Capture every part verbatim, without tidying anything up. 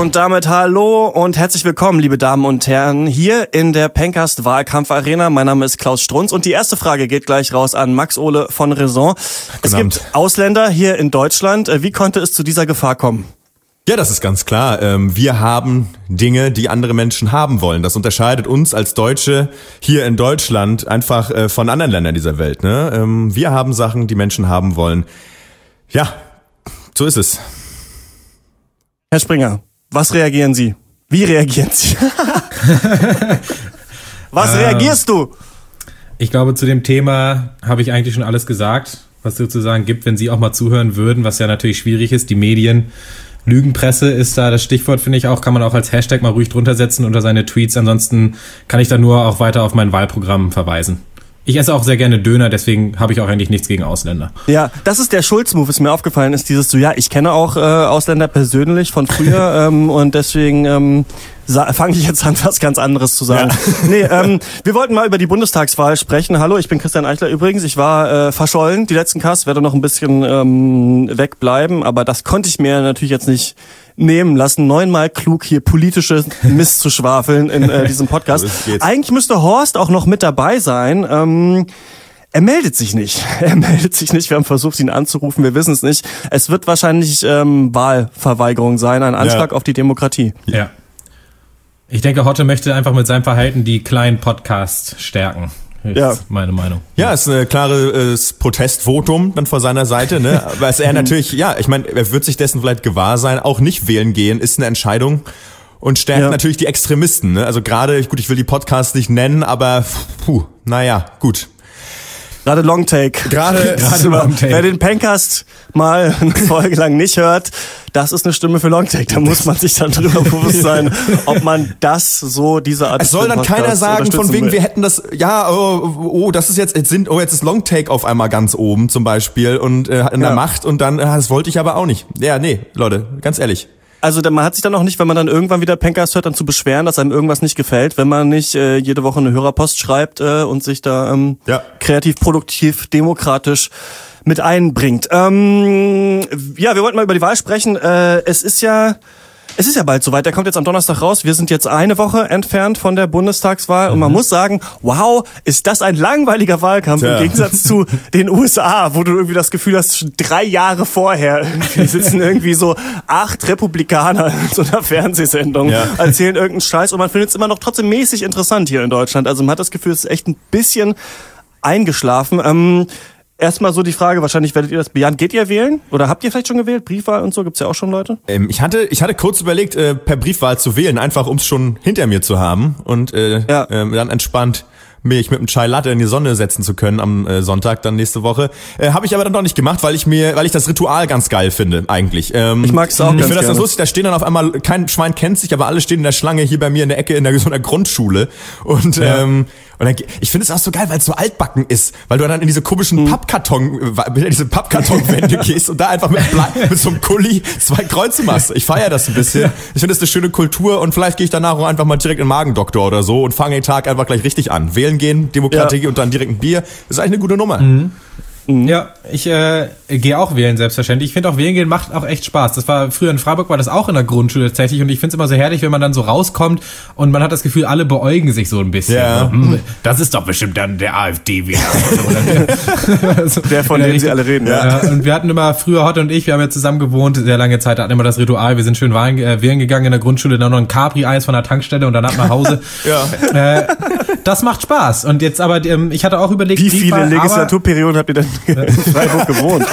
Und damit hallo und herzlich willkommen, liebe Damen und Herren, hier in der Pencast Wahlkampf-Arena. Mein Name ist Klaus Strunz und die erste Frage geht gleich raus an Max Ole von Raison. Es gibt Ausländer hier in Deutschland. Wie konnte es zu dieser Gefahr kommen? Ja, das ist ganz klar. Wir haben Dinge, die andere Menschen haben wollen. Das unterscheidet uns als Deutsche hier in Deutschland einfach von anderen Ländern dieser Welt. Wir haben Sachen, die Menschen haben wollen. Ja, so ist es. Herr Springer, was reagieren Sie? Wie reagieren Sie? Was äh, reagierst du? Ich glaube, zu dem Thema habe ich eigentlich schon alles gesagt, was es sozusagen gibt, wenn Sie auch mal zuhören würden, was ja natürlich schwierig ist. Die Medien, Lügenpresse ist da das Stichwort, finde ich auch, kann man auch als Hashtag mal ruhig drunter setzen unter seine Tweets. Ansonsten kann ich da nur auch weiter auf mein Wahlprogramm verweisen. Ich esse auch sehr gerne Döner, deswegen habe ich auch eigentlich nichts gegen Ausländer. Ja, das ist der Schulz-Move, ist mir aufgefallen, ist dieses so, ja, ich kenne auch äh, Ausländer persönlich von früher ähm, und deswegen ähm, fange ich jetzt an, was ganz anderes zu sagen. Ja. Nee, ähm, wir wollten mal über die Bundestagswahl sprechen. Hallo, ich bin Christian Eichler übrigens. Ich war äh, verschollen, die letzten Casts, werde noch ein bisschen ähm, wegbleiben, aber das konnte ich mir natürlich jetzt nicht nehmen lassen, neunmal klug hier politische Mist zu schwafeln in äh, diesem Podcast. Eigentlich müsste Horst auch noch mit dabei sein. Ähm, er meldet sich nicht. Er meldet sich nicht. Wir haben versucht, ihn anzurufen. Wir wissen es nicht. Es wird wahrscheinlich ähm, Wahlverweigerung sein, ein Anschlag ja. auf die Demokratie. Ja. Ich denke, Hotte möchte einfach mit seinem Verhalten die kleinen Podcasts stärken. Ist ja. meine Meinung. Ja, ist ein klares Protestvotum dann vor seiner Seite, ne? Was er natürlich, ja, ich meine, er wird sich dessen vielleicht gewahr sein, auch nicht wählen gehen, ist eine Entscheidung und stärkt ja. natürlich die Extremisten, ne? Also gerade, gut, ich will die Podcasts nicht nennen, aber puh, naja, gut. Gerade Longtake. Gerade, gerade Longtake. Wer den Pencast mal eine Folge lang nicht hört, das ist eine Stimme für Longtake. Da muss man sich dann drüber bewusst sein, ob man das so, diese Art. Es soll dann keiner sagen, von wegen, will. wir hätten das, ja, oh, oh, das ist jetzt, jetzt sind, oh, jetzt ist Longtake auf einmal ganz oben zum Beispiel und äh, in ja. der Macht und dann, äh, das wollte ich aber auch nicht. Ja, nee, Leute, ganz ehrlich. Also man hat sich dann auch nicht, wenn man dann irgendwann wieder Pencast hört, dann zu beschweren, dass einem irgendwas nicht gefällt, wenn man nicht äh, jede Woche eine Hörerpost schreibt äh, und sich da ähm, ja. kreativ, produktiv, demokratisch mit einbringt. Ähm, ja, wir wollten mal über die Wahl sprechen. Äh, es ist ja... Es ist ja bald soweit, der kommt jetzt am Donnerstag raus. Wir sind jetzt eine Woche entfernt von der Bundestagswahl mhm. und man muss sagen, wow, ist das ein langweiliger Wahlkampf Tja. im Gegensatz zu den U S A, wo du irgendwie das Gefühl hast, schon drei Jahre vorher irgendwie sitzen irgendwie so acht Republikaner in so einer Fernsehsendung, ja. erzählen irgendeinen Scheiß und man findet es immer noch trotzdem mäßig interessant hier in Deutschland. Also man hat das Gefühl, es ist echt ein bisschen eingeschlafen. Ähm, Erstmal so die Frage, wahrscheinlich werdet ihr das bejahen. Geht ihr wählen? Oder habt ihr vielleicht schon gewählt? Briefwahl und so, gibt's ja auch schon Leute. Ähm, ich hatte ich hatte kurz überlegt, äh, per Briefwahl zu wählen, einfach um es schon hinter mir zu haben und äh, ja. äh, dann entspannt mich mit einem Chai Latte in die Sonne setzen zu können am äh, Sonntag dann nächste Woche. Äh, Habe ich aber dann noch nicht gemacht, weil ich mir, weil ich das Ritual ganz geil finde eigentlich. Ähm, ich mag's auch. Ich finde das ganz lustig. Da stehen dann auf einmal, kein Schwein kennt sich, aber alle stehen in der Schlange hier bei mir in der Ecke in der so einer Grundschule und ja. ähm, und dann, ich finde es auch so geil, weil es so altbacken ist, weil du dann in diese komischen Pappkarton, in diese Pappkartonwände gehst und da einfach mit, mit so einem Kuli zwei Kreuze machst. Ich feiere das ein bisschen. Ich finde das eine schöne Kultur und vielleicht gehe ich danach auch einfach mal direkt in den Magendoktor oder so und fange den Tag einfach gleich richtig an. Wählen gehen, Demokratie ja. und dann direkt ein Bier. Das ist eigentlich eine gute Nummer. Mhm. Ja, ich äh, gehe auch wählen, selbstverständlich. Ich finde auch, wählen gehen macht auch echt Spaß. Das war früher in Freiburg, war das auch in der Grundschule tatsächlich und ich finde es immer so herrlich, wenn man dann so rauskommt und man hat das Gefühl, alle beäugen sich so ein bisschen. Ja. Hm, das ist doch bestimmt dann der AfD-Wähler. also, der, von dem sie alle reden. Ja. Ja. Und wir hatten immer, früher Hotte und ich, wir haben ja zusammen gewohnt, sehr lange Zeit, hatten immer das Ritual, wir sind schön wählen, äh, wählen gegangen in der Grundschule, dann noch ein Capri-Eis von der Tankstelle und dann ab nach Hause. ja. äh, das macht Spaß. Und jetzt aber, ähm, ich hatte auch überlegt, wie viele Fall, Legislaturperioden habt ihr denn in Freiburg gewohnt?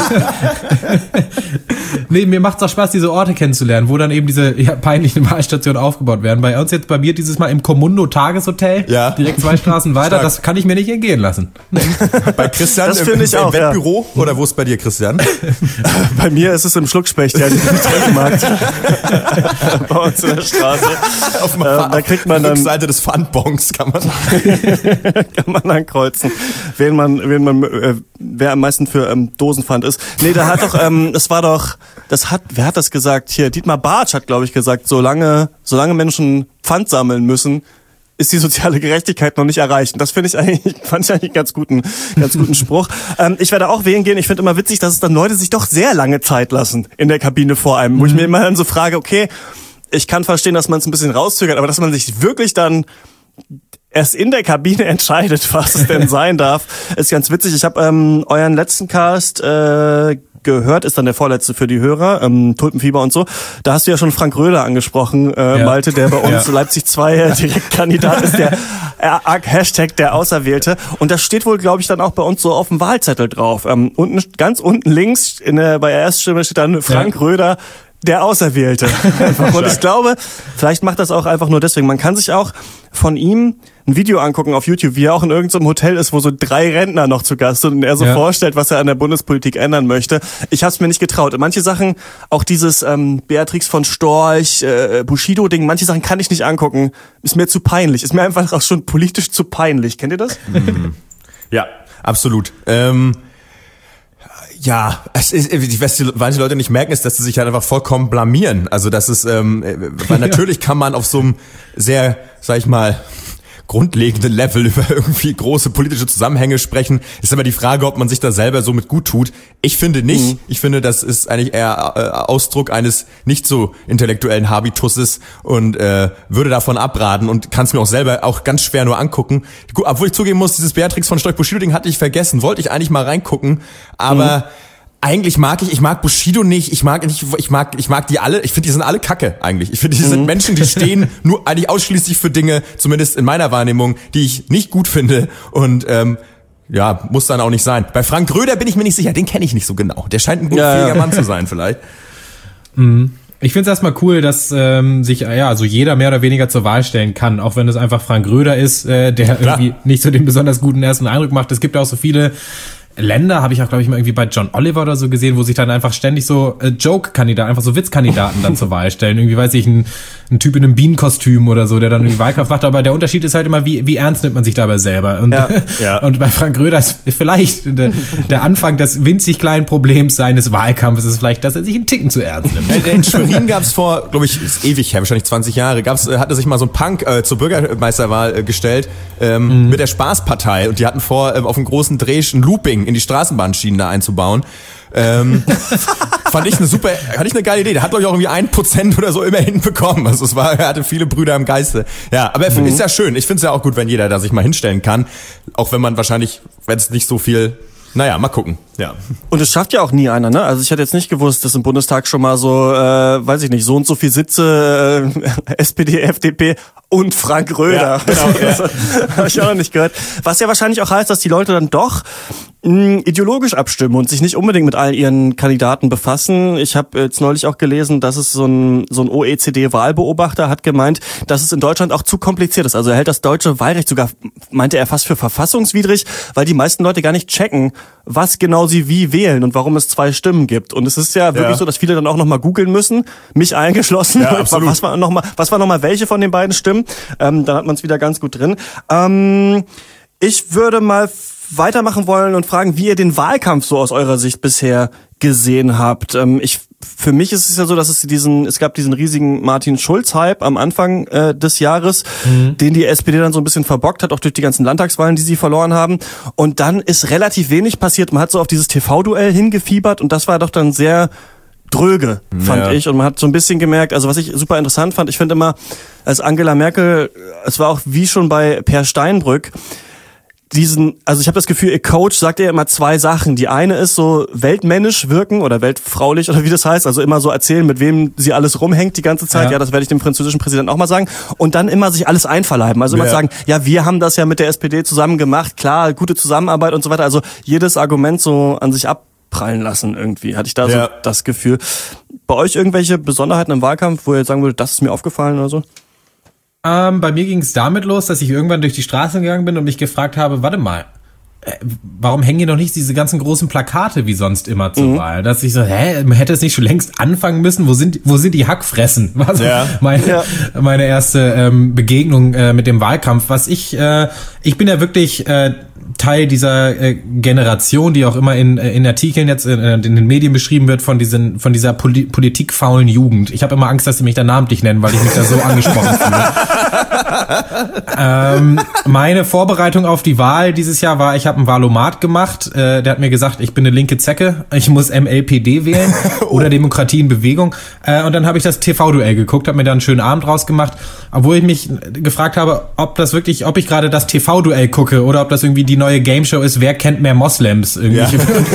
Nee, mir macht's auch Spaß, diese Orte kennenzulernen, wo dann eben diese ja, peinlichen Wahlstationen aufgebaut werden. Bei uns jetzt, bei mir dieses Mal im Commundo Tageshotel, ja. direkt zwei Straßen weiter, Stark. Das kann ich mir nicht entgehen lassen. Bei Christian das im, im, ich im auch, Wettbüro? Ja. Oder wo ist bei dir, Christian? Bei mir ist es im Schluckspecht, ja, im Getränkemarkt. Bei uns in der Straße. Auf äh, da kriegt man dann Rückseite des Pfandbons kann man kann man dann kreuzen, wen man, wen man, äh, wer am meisten für ähm, Dosenpfand ist. Nee, da hat doch, ähm, es war doch, das hat, wer hat das gesagt? Hier, Dietmar Bartsch hat, glaube ich, gesagt, solange, solange Menschen Pfand sammeln müssen, ist die soziale Gerechtigkeit noch nicht erreicht. Und das finde ich eigentlich, fand ich eigentlich einen ganz guten, ganz guten Spruch. Ähm, ich werde auch wählen gehen. Ich finde immer witzig, dass es dann Leute sich doch sehr lange Zeit lassen in der Kabine vor einem, wo mhm. ich mir immer dann so frage, okay, ich kann verstehen, dass man es ein bisschen rauszögert, aber dass man sich wirklich dann erst in der Kabine entscheidet, was es denn sein darf, ist ganz witzig. Ich habe ähm, euren letzten Cast äh, gehört, ist dann der vorletzte für die Hörer, ähm, Tulpenfieber und so. Da hast du ja schon Frank Röder angesprochen, äh, ja. Malte, der bei uns ja. Leipzig zwei äh, Direktkandidat ist, der äh, Hashtag der Auserwählte. Und das steht wohl, glaube ich, dann auch bei uns so auf dem Wahlzettel drauf. Ähm, unten, ganz unten links in der, bei der Erststimme steht dann Frank ja. Röder, der Auserwählte. Und ich glaube, vielleicht macht das auch einfach nur deswegen. Man kann sich auch von ihm ein Video angucken auf YouTube, wie er auch in irgendeinem Hotel ist, wo so drei Rentner noch zu Gast sind und er so ja. vorstellt, was er an der Bundespolitik ändern möchte. Ich habe es mir nicht getraut. Und manche Sachen, auch dieses ähm, Beatrix von Storch, äh, Bushido-Ding, manche Sachen kann ich nicht angucken. Ist mir zu peinlich. Ist mir einfach auch schon politisch zu peinlich. Kennt ihr das? Mhm. Ja, absolut. Ähm Ja, es ist, was die manche Leute nicht merken, ist, dass sie sich halt einfach vollkommen blamieren. Also das ist, ähm, weil natürlich kann man auf so einem sehr, sag ich mal, grundlegenden Level über irgendwie große politische Zusammenhänge sprechen. Ist aber die Frage, ob man sich da selber so mit gut tut. Ich finde nicht. Mhm. Ich finde, das ist eigentlich eher äh, Ausdruck eines nicht so intellektuellen Habituses und äh, würde davon abraten und kann es mir auch selber auch ganz schwer nur angucken. Gut, obwohl ich zugeben muss, dieses Beatrix von Storch-Bushido-Ding hatte ich vergessen. Wollte ich eigentlich mal reingucken, aber mhm. eigentlich mag ich, ich mag Bushido nicht, ich mag nicht, ich mag, ich mag die alle, ich finde, die sind alle Kacke eigentlich. Ich finde, die sind mhm. Menschen, die stehen nur eigentlich ausschließlich für Dinge, zumindest in meiner Wahrnehmung, die ich nicht gut finde und ähm, ja, muss dann auch nicht sein. Bei Frank Röder bin ich mir nicht sicher, den kenne ich nicht so genau. Der scheint ein gut ja, fähiger ja. Mann zu sein vielleicht. Mhm. Ich finde es erstmal cool, dass ähm, sich ja also jeder mehr oder weniger zur Wahl stellen kann, auch wenn es einfach Frank Röder ist, äh, der Klar. irgendwie nicht so den besonders guten ersten Eindruck macht. Es gibt auch so viele Länder, habe ich auch, glaube ich, mal irgendwie bei John Oliver oder so gesehen, wo sich dann einfach ständig so äh, Joke-Kandidaten, einfach so Witzkandidaten dann zur Wahl stellen. Irgendwie, weiß ich, ein, ein Typ in einem Bienenkostüm oder so, der dann irgendwie Wahlkampf macht. Aber der Unterschied ist halt immer, wie, wie ernst nimmt man sich dabei selber. Und, ja, ja. und bei Frank Röder ist vielleicht der, der Anfang des winzig kleinen Problems seines Wahlkampfes ist vielleicht, dass er sich einen Ticken zu ernst nimmt. In Schwerin gab es vor, glaube ich, ist ewig her, wahrscheinlich zwanzig Jahre, gab's, hat er sich mal so ein Punk äh, zur Bürgermeisterwahl äh, gestellt ähm, mhm. mit der Spaßpartei. Und die hatten vor, äh, auf einem großen Dreh ein Looping in die Straßenbahnschienen da einzubauen. Ähm, fand ich eine super, hatte ich eine geile Idee. Der hat, glaube ich, auch irgendwie ein Prozent oder so immerhin bekommen. Also es war, er hatte viele Brüder im Geiste. Ja, aber mhm. ist ja schön. Ich finde es ja auch gut, wenn jeder da sich mal hinstellen kann. Auch wenn man wahrscheinlich, wenn es nicht so viel, naja, mal gucken. Ja. Und es schafft ja auch nie einer, ne? Also ich hätte jetzt nicht gewusst, dass im Bundestag schon mal so, äh, weiß ich nicht, so und so viel Sitze, äh, S P D, F D P und Frank Röder. Ja, genau, ja. Das habe ich auch noch nicht gehört. Was ja wahrscheinlich auch heißt, dass die Leute dann doch mh, ideologisch abstimmen und sich nicht unbedingt mit all ihren Kandidaten befassen. Ich habe jetzt neulich auch gelesen, dass es so ein, so ein O E C D-Wahlbeobachter hat gemeint, dass es in Deutschland auch zu kompliziert ist. Also er hält das deutsche Wahlrecht sogar, meinte er, fast für verfassungswidrig, weil die meisten Leute gar nicht checken, was genau sie wie wählen und warum es zwei Stimmen gibt. Und es ist ja wirklich ja. so, dass viele dann auch nochmal googeln müssen, mich eingeschlossen. Ja, was war nochmal, was war nochmal welche von den beiden Stimmen? Ähm, dann hat man es wieder ganz gut drin. Ähm, ich würde mal weitermachen wollen und fragen, wie ihr den Wahlkampf so aus eurer Sicht bisher gesehen habt. Ähm, ich Für mich ist es ja so, dass es diesen, es gab diesen riesigen Martin Schulz-Hype am Anfang äh, des Jahres, mhm. den die S P D dann so ein bisschen verbockt hat, auch durch die ganzen Landtagswahlen, die sie verloren haben. Und dann ist relativ wenig passiert. Man hat so auf dieses T V-Duell hingefiebert und das war doch dann sehr dröge, fand ja. ich. Und man hat so ein bisschen gemerkt, also was ich super interessant fand, ich finde immer, als Angela Merkel, es war auch wie schon bei Per Steinbrück, diesen, also ich habe das Gefühl, ihr Coach sagt ja immer zwei Sachen. Die eine ist so weltmännisch wirken oder weltfraulich oder wie das heißt, also immer so erzählen, mit wem sie alles rumhängt die ganze Zeit. Ja, ja das werde ich dem französischen Präsidenten auch mal sagen. Und dann immer sich alles einverleiben. Also immer ja. sagen, ja, wir haben das ja mit der S P D zusammen gemacht, klar, gute Zusammenarbeit und so weiter. Also jedes Argument so an sich abprallen lassen irgendwie, hatte ich da ja. so das Gefühl. Bei euch irgendwelche Besonderheiten im Wahlkampf, wo ihr jetzt sagen würdet, das ist mir aufgefallen oder so? Ähm, bei mir ging es damit los, dass ich irgendwann durch die Straße gegangen bin und mich gefragt habe, warte mal, äh, warum hängen hier noch nicht diese ganzen großen Plakate wie sonst immer zur mhm. Wahl? Dass ich so, hä, man hätte es nicht schon längst anfangen müssen? Wo sind, wo sind die Hackfressen? War so ja. meine, ja. meine erste ähm, Begegnung äh, mit dem Wahlkampf. Was ich, äh, ich bin ja wirklich äh, Teil dieser äh, Generation, die auch immer in, äh, in Artikeln jetzt in, in den Medien beschrieben wird, von diesen von dieser Poli- politikfaulen Jugend. Ich habe immer Angst, dass sie mich da namentlich nennen, weil ich mich da so angesprochen fühle. ähm, meine Vorbereitung auf die Wahl dieses Jahr war, ich habe einen Wahlomat gemacht. Äh, der hat mir gesagt, ich bin eine linke Zecke, ich muss M L P D wählen oder Demokratie in Bewegung. Äh, und dann habe ich das T V-Duell geguckt, habe mir da einen schönen Abend rausgemacht, obwohl ich mich gefragt habe, ob das wirklich, ob ich gerade das T V-Duell gucke oder ob das irgendwie die neue Gameshow ist, wer kennt mehr Moslems irgendwie. Ja.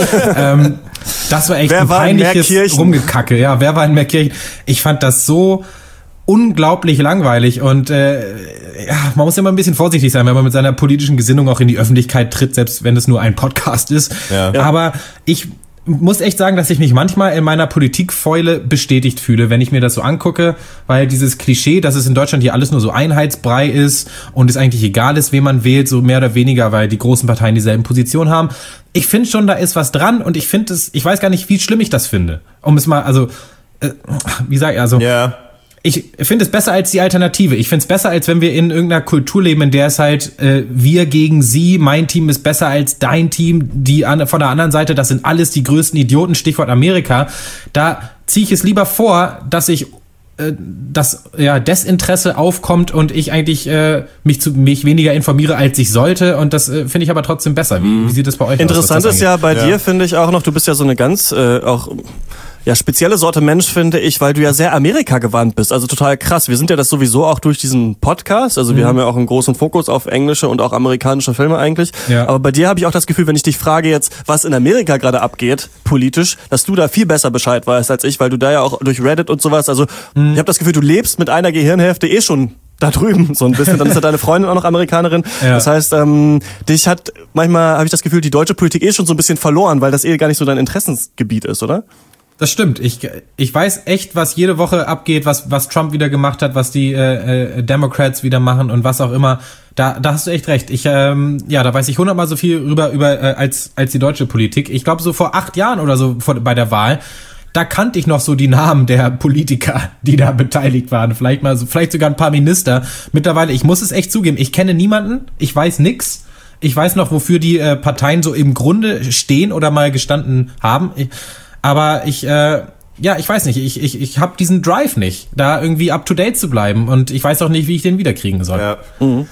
ähm, das war echt wer ein peinliches Rumgekacke. Ja, wer war in mehr Kirchen? Ich fand das so unglaublich langweilig und äh, ja, man muss immer ein bisschen vorsichtig sein, wenn man mit seiner politischen Gesinnung auch in die Öffentlichkeit tritt, selbst wenn es nur ein Podcast ist. Ja. Aber ich muss echt sagen, dass ich mich manchmal in meiner Politikfäule bestätigt fühle, wenn ich mir das so angucke, weil dieses Klischee, dass es in Deutschland hier alles nur so Einheitsbrei ist und es eigentlich egal ist, wen man wählt, so mehr oder weniger, weil die großen Parteien dieselben Positionen haben. Ich finde schon, da ist was dran und ich finde es, ich weiß gar nicht, wie schlimm ich das finde. Um es mal, also, äh, wie sag ich, also, yeah. Ich finde es besser als die Alternative. Ich finde es besser, als wenn wir in irgendeiner Kultur leben, in der es halt äh, wir gegen sie, mein Team ist besser als dein Team, die an, von der anderen Seite, das sind alles die größten Idioten, Stichwort Amerika. Da ziehe ich es lieber vor, dass ich äh, dass ja Desinteresse aufkommt und ich eigentlich äh, mich zu mich weniger informiere, als ich sollte. Und das äh, finde ich aber trotzdem besser. Wie, wie sieht das bei euch Interessant aus? Interessant ist ja bei ja. dir, finde ich auch noch, du bist ja so eine ganz äh, auch ja, spezielle Sorte Mensch, finde ich, weil du ja sehr Amerika gewandt bist. Also total krass. Wir sind ja das sowieso auch durch diesen Podcast. Also wir mhm. haben ja auch einen großen Fokus auf englische und auch amerikanische Filme eigentlich. Ja. Aber bei dir habe ich auch das Gefühl, wenn ich dich frage jetzt, was in Amerika gerade abgeht, politisch, dass du da viel besser Bescheid weißt als ich, weil du da ja auch durch Reddit und sowas, also mhm. ich habe das Gefühl, du lebst mit einer Gehirnhälfte eh schon da drüben so ein bisschen. Dann ist ja deine Freundin auch noch Amerikanerin. Ja. Das heißt, ähm, dich hat, manchmal habe ich das Gefühl, die deutsche Politik eh schon so ein bisschen verloren, weil das eh gar nicht so dein Interessensgebiet ist, oder? Das stimmt. Ich ich weiß echt, was jede Woche abgeht, was was Trump wieder gemacht hat, was die äh, äh, Democrats wieder machen und was auch immer. Da da hast du echt recht. Ich ähm, ja, da weiß ich hundertmal so viel rüber über äh, als als die deutsche Politik. Ich glaube so vor acht Jahren oder so vor, bei der Wahl, da kannte ich noch so die Namen der Politiker, die da beteiligt waren. Vielleicht mal so, vielleicht sogar ein paar Minister. Mittlerweile, ich muss es echt zugeben, ich kenne niemanden. Ich weiß nix. Ich weiß noch, wofür die äh, Parteien so im Grunde stehen oder mal gestanden haben. Ich, Aber ich, äh, ja, ich weiß nicht, ich, ich, ich habe diesen Drive nicht, da irgendwie up to date zu bleiben und ich weiß auch nicht, wie ich den wiederkriegen soll. Ja. Mhm.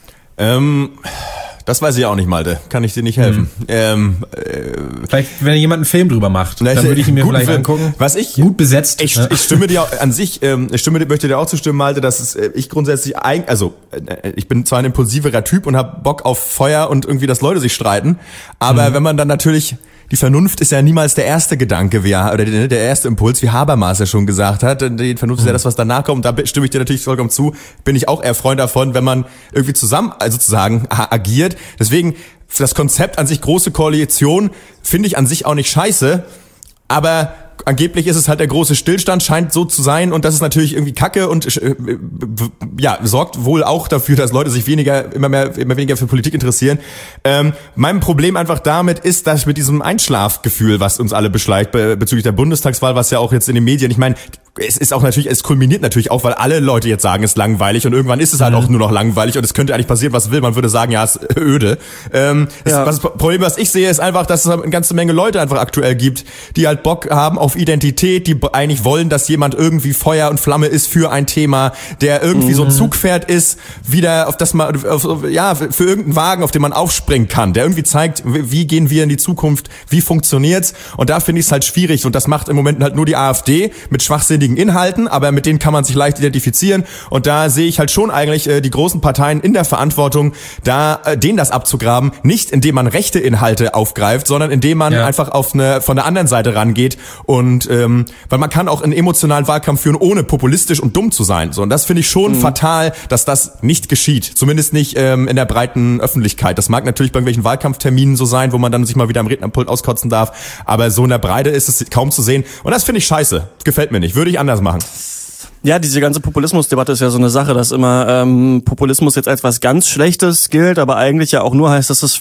Ähm, das weiß ich auch nicht, Malte. Kann ich dir nicht helfen. Mhm. Ähm, äh, vielleicht, wenn jemand einen Film drüber macht, dann würde ich ihn mir vielleicht Film. angucken. Was ich gut besetzt. Ich, ich stimme dir auch, an sich, ähm, ich stimme, möchte dir auch zustimmen, Malte, dass es, äh, ich grundsätzlich eigentlich, also äh, ich bin zwar ein impulsiverer Typ und habe Bock auf Feuer und irgendwie, dass Leute sich streiten, aber mhm. wenn man dann natürlich die Vernunft ist ja niemals der erste Gedanke, wie, oder der erste Impuls, wie Habermas ja schon gesagt hat. Die Vernunft ist ja das, was danach kommt. Da stimme ich dir natürlich vollkommen zu. Bin ich auch eher Freund davon, wenn man irgendwie zusammen, also sozusagen agiert. Deswegen, für das Konzept an sich große Koalition finde ich an sich auch nicht scheiße. Aber angeblich ist es halt der große Stillstand, scheint so zu sein und das ist natürlich irgendwie Kacke und äh, ja, sorgt wohl auch dafür, dass Leute sich weniger, immer mehr, immer weniger für Politik interessieren. Ähm, mein Problem einfach damit ist, dass mit diesem Einschlafgefühl, was uns alle beschleicht be- bezüglich der Bundestagswahl, was ja auch jetzt in den Medien, ich meine, es ist auch natürlich, es kulminiert natürlich auch, weil alle Leute jetzt sagen, es ist langweilig und irgendwann ist es halt mhm. auch nur noch langweilig und es könnte eigentlich passieren, was will. Man würde sagen, ja, es ist öde. Ähm, das, ja. was, das Problem, was ich sehe, ist einfach, dass es eine ganze Menge Leute einfach aktuell gibt, die halt Bock haben auf Identität, die eigentlich wollen, dass jemand irgendwie Feuer und Flamme ist für ein Thema, der irgendwie mhm. so ein Zugpferd ist, wieder auf das man, auf, ja, für irgendeinen Wagen, auf den man aufspringen kann, der irgendwie zeigt, wie gehen wir in die Zukunft, wie funktioniert's und da finde ich es halt schwierig und das macht im Moment halt nur die AfD mit schwachsinnigen Inhalten, aber mit denen kann man sich leicht identifizieren und da sehe ich halt schon eigentlich äh, die großen Parteien in der Verantwortung, da äh, denen das abzugraben, nicht indem man rechte Inhalte aufgreift, sondern indem man ja. einfach auf eine von der anderen Seite rangeht und ähm, weil man kann auch einen emotionalen Wahlkampf führen, ohne populistisch und dumm zu sein. So und das finde ich schon mhm. fatal, dass das nicht geschieht, zumindest nicht ähm, in der breiten Öffentlichkeit. Das mag natürlich bei irgendwelchen Wahlkampfterminen so sein, wo man dann sich mal wieder am Rednerpult auskotzen darf, aber so in der Breite ist es kaum zu sehen und das finde ich scheiße. Gefällt mir nicht. Würde ich anders machen. Ja, diese ganze Populismusdebatte ist ja so eine Sache, dass immer ähm, Populismus jetzt als was ganz Schlechtes gilt, aber eigentlich ja auch nur heißt, dass es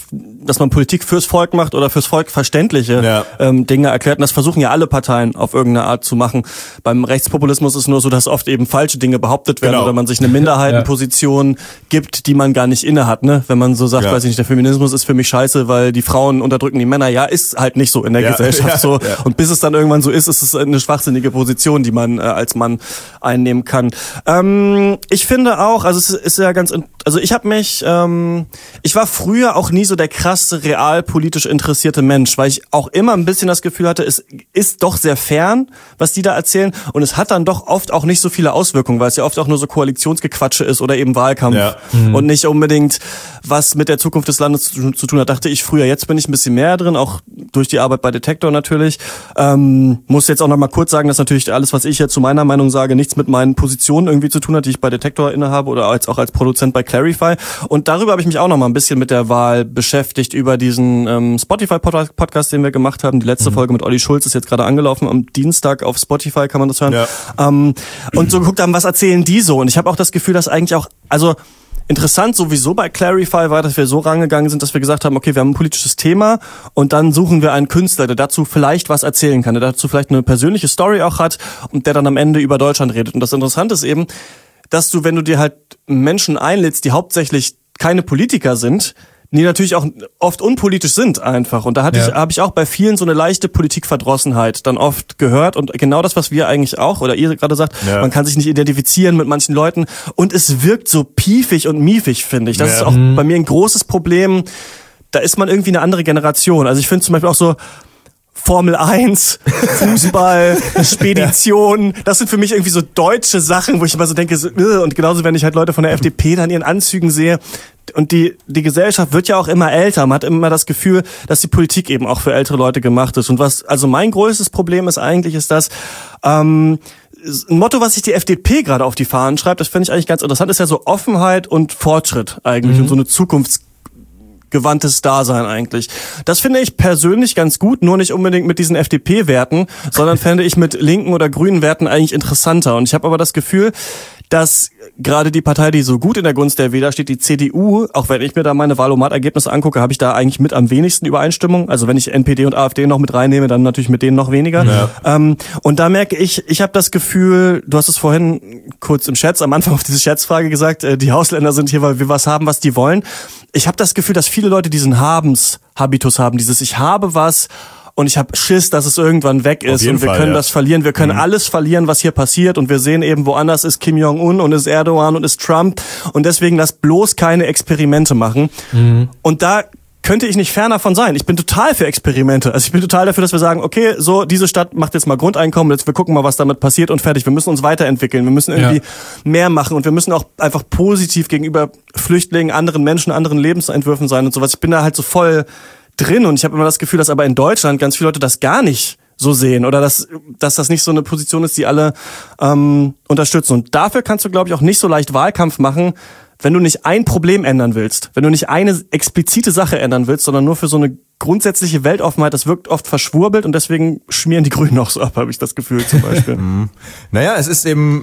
dass man Politik fürs Volk macht oder fürs Volk verständliche ja. ähm, Dinge erklärt. Und das versuchen ja alle Parteien auf irgendeine Art zu machen. Beim Rechtspopulismus ist es nur so, dass oft eben falsche Dinge behauptet werden genau. oder man sich eine Minderheitenposition ja. gibt, die man gar nicht inne hat. Ne? Wenn man so sagt, ja. weiß ich nicht, der Feminismus ist für mich scheiße, weil die Frauen unterdrücken die Männer. Ja, ist halt nicht so in der ja. Gesellschaft ja. so. Ja. Und bis es dann irgendwann so ist, ist es eine schwachsinnige Position, die man äh, als Mann einnehmen kann. Ähm, ich finde auch, also es ist ja ganz, also ich habe mich, ähm, ich war früher auch nie so der krasse realpolitisch interessierte Mensch, weil ich auch immer ein bisschen das Gefühl hatte, es ist doch sehr fern, was die da erzählen, und es hat dann doch oft auch nicht so viele Auswirkungen, weil es ja oft auch nur so Koalitionsgequatsche ist oder eben Wahlkampf ja. mhm. und nicht unbedingt was mit der Zukunft des Landes zu, zu tun hat, dachte ich früher. Jetzt bin ich ein bisschen mehr drin, auch durch die Arbeit bei Detektor natürlich. Ähm, muss jetzt auch noch mal kurz sagen, dass natürlich alles, was ich jetzt zu meiner Meinung sage, nichts mit meinen Positionen irgendwie zu tun hat, die ich bei Detektor innehabe oder als, auch als Produzent bei Clarify. Und darüber habe ich mich auch noch mal ein bisschen mit der Wahl beschäftigt, über diesen ähm, Spotify-Podcast, den wir gemacht haben. Die letzte mhm. Folge mit Olli Schulz ist jetzt gerade angelaufen. Am Dienstag auf Spotify kann man das hören. Ja. Ähm, und so geguckt haben, was erzählen die so? Und ich habe auch das Gefühl, dass eigentlich auch, also interessant sowieso bei Clarify war, dass wir so rangegangen sind, dass wir gesagt haben, okay, wir haben ein politisches Thema und dann suchen wir einen Künstler, der dazu vielleicht was erzählen kann, der dazu vielleicht eine persönliche Story auch hat und der dann am Ende über Deutschland redet. Und das Interessante ist eben, dass du, wenn du dir halt Menschen einlädst, die hauptsächlich keine Politiker sind, die natürlich auch oft unpolitisch sind einfach. Und da hatte ja. ich, habe ich auch bei vielen so eine leichte Politikverdrossenheit dann oft gehört. Und genau das, was wir eigentlich auch, oder ihr gerade sagt, ja. man kann sich nicht identifizieren mit manchen Leuten. Und es wirkt so piefig und miefig, finde ich. Das ja. ist auch mhm. bei mir ein großes Problem. Da ist man irgendwie eine andere Generation. Also ich finde zum Beispiel auch so, Formel eins, Fußball, Spedition, das sind für mich irgendwie so deutsche Sachen, wo ich immer so denke, so, und genauso, wenn ich halt Leute von der F D P dann in ihren Anzügen sehe, und die die Gesellschaft wird ja auch immer älter, man hat immer das Gefühl, dass die Politik eben auch für ältere Leute gemacht ist. Und was, also mein größtes Problem ist eigentlich, ist das, ähm, ein Motto, was sich die F D P gerade auf die Fahnen schreibt, das finde ich eigentlich ganz interessant, ist ja so Offenheit und Fortschritt eigentlich mhm. und so eine Zukunfts gewandtes Dasein eigentlich. Das finde ich persönlich ganz gut, nur nicht unbedingt mit diesen F D P-Werten, sondern fände ich mit linken oder grünen Werten eigentlich interessanter. Und ich habe aber das Gefühl, dass gerade die Partei, die so gut in der Gunst der Wähler steht, die C D U, auch wenn ich mir da meine Wahlomat-Ergebnisse angucke, habe ich da eigentlich mit am wenigsten Übereinstimmung. Also wenn ich N P D und AfD noch mit reinnehme, dann natürlich mit denen noch weniger. Ja. Ähm, und da merke ich, ich habe das Gefühl, du hast es vorhin kurz im Chat, am Anfang auf diese Schätzfrage gesagt, äh, die Ausländer sind hier, weil wir was haben, was die wollen. Ich habe das Gefühl, dass viele Leute diesen Habens-Habitus haben, dieses ich habe was und ich habe Schiss, dass es irgendwann weg ist und wir Fall, können ja. das verlieren. Wir können mhm. alles verlieren, was hier passiert, und wir sehen eben, woanders ist Kim Jong-un und ist Erdogan und ist Trump, und deswegen lass bloß keine Experimente machen. Mhm. Und da könnte ich nicht ferner von sein. Ich bin total für Experimente. Also ich bin total dafür, dass wir sagen, okay, so diese Stadt macht jetzt mal Grundeinkommen, jetzt wir gucken mal, was damit passiert, und fertig. Wir müssen uns weiterentwickeln. Wir müssen irgendwie ja. mehr machen, und wir müssen auch einfach positiv gegenüber Flüchtlingen, anderen Menschen, anderen Lebensentwürfen sein und sowas. Ich bin da halt so voll drin, und ich habe immer das Gefühl, dass aber in Deutschland ganz viele Leute das gar nicht so sehen oder dass dass das nicht so eine Position ist, die alle ähm, unterstützen. Und dafür kannst du, glaube ich, auch nicht so leicht Wahlkampf machen, wenn du nicht ein Problem ändern willst, wenn du nicht eine explizite Sache ändern willst, sondern nur für so eine grundsätzliche Weltoffenheit. Das wirkt oft verschwurbelt, und deswegen schmieren die Grünen auch so ab, habe ich das Gefühl zum Beispiel. Naja, es ist eben,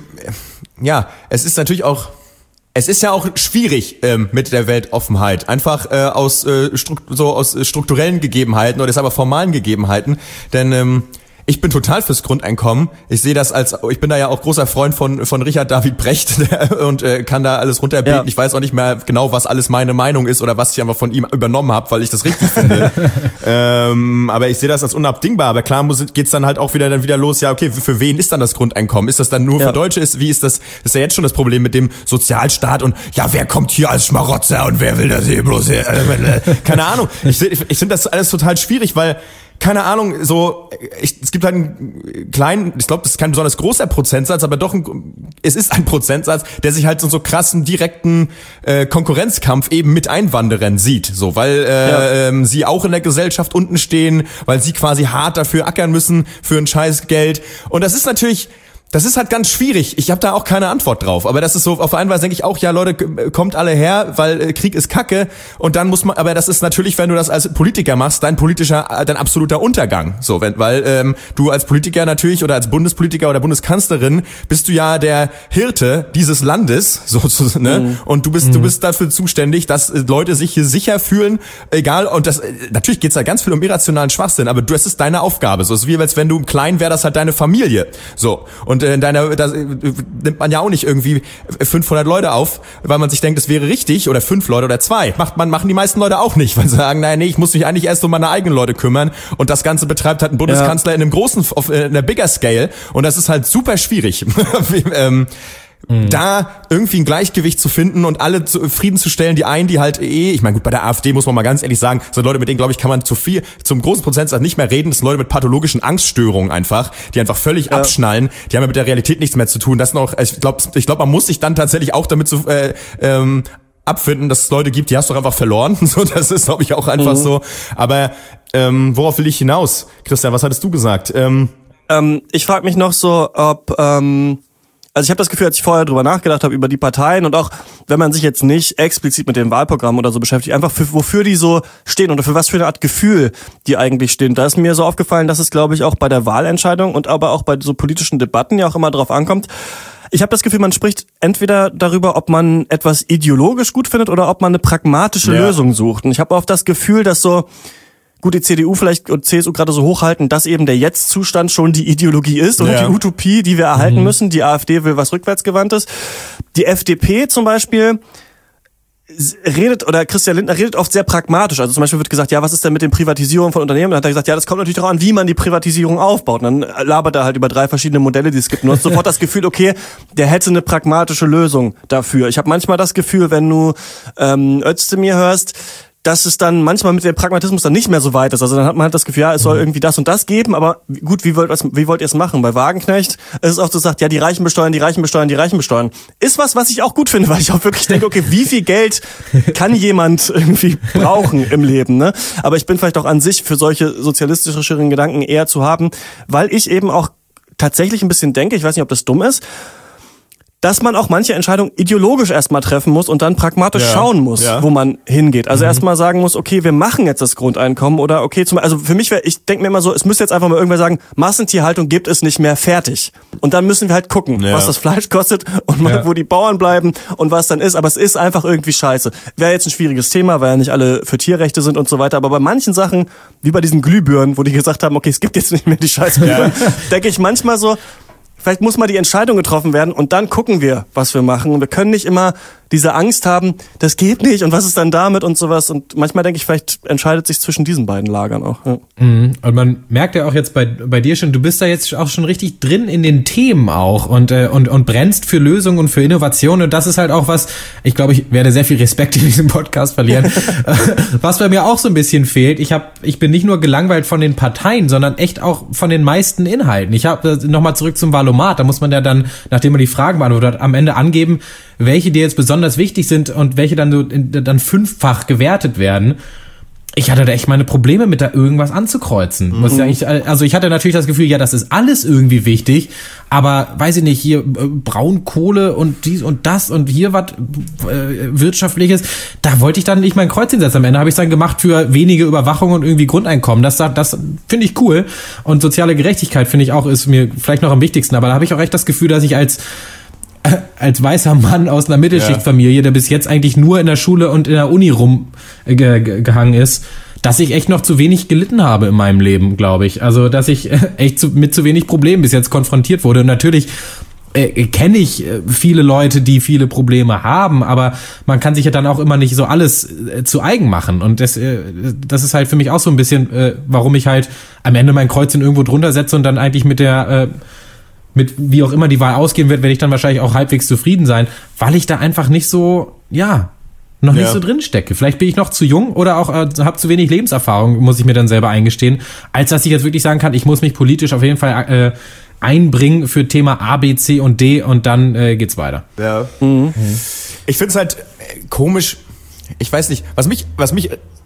ja, es ist natürlich auch, es ist ja auch schwierig ähm, mit der Weltoffenheit, einfach äh, aus äh, Strukt- so aus strukturellen Gegebenheiten oder deshalb auch formalen Gegebenheiten, denn ähm, ich bin total fürs Grundeinkommen. Ich sehe das als, ich bin da ja auch großer Freund von von Richard David Brecht und äh, kann da alles runterbeten. Ja. Ich weiß auch nicht mehr genau, was alles meine Meinung ist oder was ich einfach von ihm übernommen habe, weil ich das richtig finde. ähm, aber ich sehe das als unabdingbar. Aber klar muss, geht's dann halt auch wieder dann wieder los. Ja, okay, für, für wen ist dann das Grundeinkommen? Ist das dann nur ja. für Deutsche? Ist wie ist das? Das ist ja jetzt schon das Problem mit dem Sozialstaat und ja, wer kommt hier als Schmarotzer und wer will das hier bloß? Hier? Keine Ahnung. Ich, ich finde das alles total schwierig, weil keine Ahnung, so ich, es gibt halt einen kleinen, ich glaube, das ist kein besonders großer Prozentsatz, aber doch ein, es ist ein Prozentsatz, der sich halt so, so krassen direkten äh, Konkurrenzkampf eben mit Einwanderern sieht, so, weil äh, ja. ähm, sie auch in der Gesellschaft unten stehen, weil sie quasi hart dafür ackern müssen für ein scheiß Geld. Und das ist natürlich Das ist halt ganz schwierig. Ich habe da auch keine Antwort drauf. Aber das ist so, auf der einen Weise denke ich auch, ja Leute, kommt alle her, weil äh, Krieg ist Kacke. Und dann muss man, aber das ist natürlich, wenn du das als Politiker machst, dein politischer, dein absoluter Untergang. So, wenn, weil ähm, du als Politiker natürlich oder als Bundespolitiker oder Bundeskanzlerin bist du ja der Hirte dieses Landes, so, so ne? Mhm. Und du bist, mhm. du bist dafür zuständig, dass Leute sich hier sicher fühlen, egal. Und das natürlich geht's da ganz viel um irrationalen Schwachsinn, aber das ist deine Aufgabe. So, es ist wie als wenn du klein wär, das halt deine Familie. So und in deiner, da nimmt man ja auch nicht irgendwie fünfhundert Leute auf, weil man sich denkt, es wäre richtig, oder fünf Leute oder zwei. Macht man, machen die meisten Leute auch nicht, weil sie sagen, nein, nee, ich muss mich eigentlich erst um meine eigenen Leute kümmern und das Ganze betreibt halt ein Bundeskanzler ja. in einem großen, auf in einer bigger Scale und das ist halt super schwierig. ähm, Mhm. Da irgendwie ein Gleichgewicht zu finden und alle zufriedenzustellen, die einen, die halt eh, ich meine gut, bei der AfD muss man mal ganz ehrlich sagen, so Leute, mit denen, glaube ich, kann man zu viel, zum großen Prozentsatz nicht mehr reden, das sind Leute mit pathologischen Angststörungen einfach, die einfach völlig ja. abschnallen, die haben ja mit der Realität nichts mehr zu tun. Das noch, ich glaube, ich glaube, man muss sich dann tatsächlich auch damit zu, äh, ähm, abfinden, dass es Leute gibt, die hast du doch einfach verloren. So, das ist, glaube ich, auch einfach mhm. so. Aber ähm, worauf will ich hinaus? Christian, was hattest du gesagt? Ähm, ähm, ich frage mich noch so, ob ähm Also ich habe das Gefühl, als ich vorher drüber nachgedacht habe, über die Parteien und auch, wenn man sich jetzt nicht explizit mit dem Wahlprogramm oder so beschäftigt, einfach für, wofür die so stehen oder für was für eine Art Gefühl die eigentlich stehen. Da ist mir so aufgefallen, dass es, glaube ich, auch bei der Wahlentscheidung und aber auch bei so politischen Debatten ja auch immer drauf ankommt. Ich habe das Gefühl, man spricht entweder darüber, ob man etwas ideologisch gut findet oder ob man eine pragmatische ja. Lösung sucht. Und ich habe auch das Gefühl, dass so gut, die C D U vielleicht und C S U gerade so hochhalten, dass eben der Jetzt-Zustand schon die Ideologie ist oder ja. die Utopie, die wir erhalten mhm. müssen. Die AfD will was Rückwärtsgewandtes. Die F D P zum Beispiel redet, oder Christian Lindner redet oft sehr pragmatisch. Also zum Beispiel wird gesagt, ja, was ist denn mit den Privatisierungen von Unternehmen? Dann hat er gesagt, ja, das kommt natürlich darauf an, wie man die Privatisierung aufbaut. Und dann labert er halt über drei verschiedene Modelle, die es gibt. Und du hast sofort das Gefühl, okay, der hätte eine pragmatische Lösung dafür. Ich habe manchmal das Gefühl, wenn du ähm, Özdemir hörst, dass es dann manchmal mit dem Pragmatismus dann nicht mehr so weit ist. Also dann hat man halt das Gefühl, ja, es soll irgendwie das und das geben, aber gut, wie wollt, was, wie wollt ihr es machen? Bei Wagenknecht ist es auch so, sagt, ja, die Reichen besteuern, die Reichen besteuern, die Reichen besteuern. Ist was, was ich auch gut finde, weil ich auch wirklich denke, okay, wie viel Geld kann jemand irgendwie brauchen im Leben, ne? Aber ich bin vielleicht auch an sich für solche sozialistischeren Gedanken eher zu haben, weil ich eben auch tatsächlich ein bisschen denke, ich weiß nicht, ob das dumm ist, dass man auch manche Entscheidungen ideologisch erstmal treffen muss und dann pragmatisch ja, schauen muss, ja. wo man hingeht. Also mhm. erstmal sagen muss, okay, wir machen jetzt das Grundeinkommen oder okay, zum, also für mich wäre, ich denke mir immer so, es müsste jetzt einfach mal irgendwer sagen, Massentierhaltung gibt es nicht mehr, fertig. Und dann müssen wir halt gucken, ja. was das Fleisch kostet und mal, ja. wo die Bauern bleiben und was dann ist. Aber es ist einfach irgendwie scheiße. Wäre jetzt ein schwieriges Thema, weil ja nicht alle für Tierrechte sind und so weiter. Aber bei manchen Sachen, wie bei diesen Glühbirnen, wo die gesagt haben, okay, es gibt jetzt nicht mehr die Scheißglühbirnen, ja. denke ich manchmal so, vielleicht muss mal die Entscheidung getroffen werden und dann gucken wir, was wir machen. Und wir können nicht immer diese Angst haben, das geht nicht und was ist dann damit und sowas. Und manchmal denke ich, vielleicht entscheidet sich zwischen diesen beiden Lagern auch. Ja. Mhm. Und man merkt ja auch jetzt bei bei dir schon, du bist da jetzt auch schon richtig drin in den Themen auch und äh, und und brennst für Lösungen und für Innovation. Und das ist halt auch was, ich glaube, ich werde sehr viel Respekt in diesem Podcast verlieren, was bei mir auch so ein bisschen fehlt. Ich habe, ich bin nicht nur gelangweilt von den Parteien, sondern echt auch von den meisten Inhalten. Ich habe nochmal zurück zum Valomat, da muss man ja dann, nachdem man die Fragen beantwortet hat, am Ende angeben, welche dir jetzt besonders wichtig sind und welche dann so dann fünffach gewertet werden. Ich hatte da echt meine Probleme mit, da irgendwas anzukreuzen. Mhm. Muss ja ich, also ich hatte natürlich das Gefühl, ja, das ist alles irgendwie wichtig, aber weiß ich nicht, hier äh, Braunkohle und dies und das und hier was äh, Wirtschaftliches, da wollte ich dann nicht mein Kreuz hinsetzen. Am Ende habe ich es dann gemacht für wenige Überwachung und irgendwie Grundeinkommen. Das, das finde ich cool. Und soziale Gerechtigkeit finde ich auch, ist mir vielleicht noch am wichtigsten. Aber da habe ich auch echt das Gefühl, dass ich als als weißer Mann aus einer Mittelschichtfamilie, der bis jetzt eigentlich nur in der Schule und in der Uni rumgehangen ist, dass ich echt noch zu wenig gelitten habe in meinem Leben, glaube ich. Also, dass ich echt zu, mit zu wenig Problemen bis jetzt konfrontiert wurde. Und natürlich äh, kenne ich viele Leute, die viele Probleme haben, aber man kann sich ja dann auch immer nicht so alles äh, zu eigen machen. Und das, äh, das ist halt für mich auch so ein bisschen, äh, warum ich halt am Ende mein Kreuzchen irgendwo drunter setze und dann eigentlich mit der äh, mit wie auch immer die Wahl ausgehen wird, werde ich dann wahrscheinlich auch halbwegs zufrieden sein, weil ich da einfach nicht so, ja, noch nicht ja. so drin stecke. Vielleicht bin ich noch zu jung oder auch äh, habe zu wenig Lebenserfahrung, muss ich mir dann selber eingestehen, als dass ich jetzt wirklich sagen kann, ich muss mich politisch auf jeden Fall äh, einbringen für Thema A, B, C und D und dann äh, geht's weiter. Ja. Mhm. Ich finde es halt komisch, ich weiß nicht, was mich, was mich